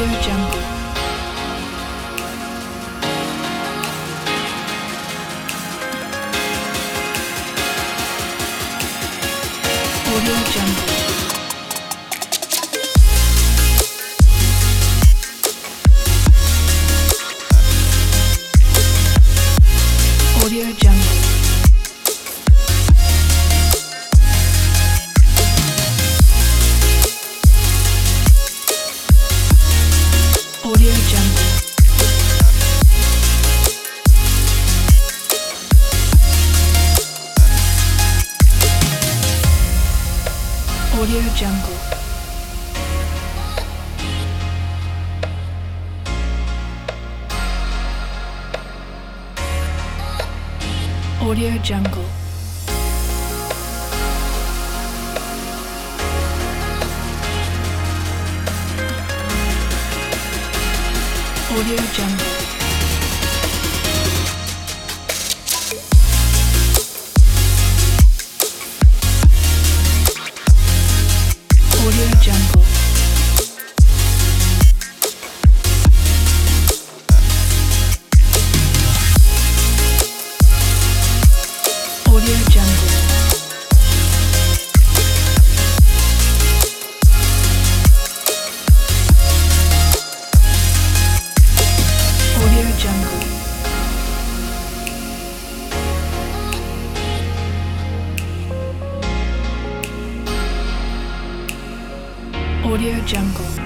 Jungle. Audio Jungle. Audio Jungle. Audio Jungle. Audio Jungle. Audio Jungle. Audio Jungle. Audio Jungle. Audio Jungle. Audio Jungle. Audio Jungle.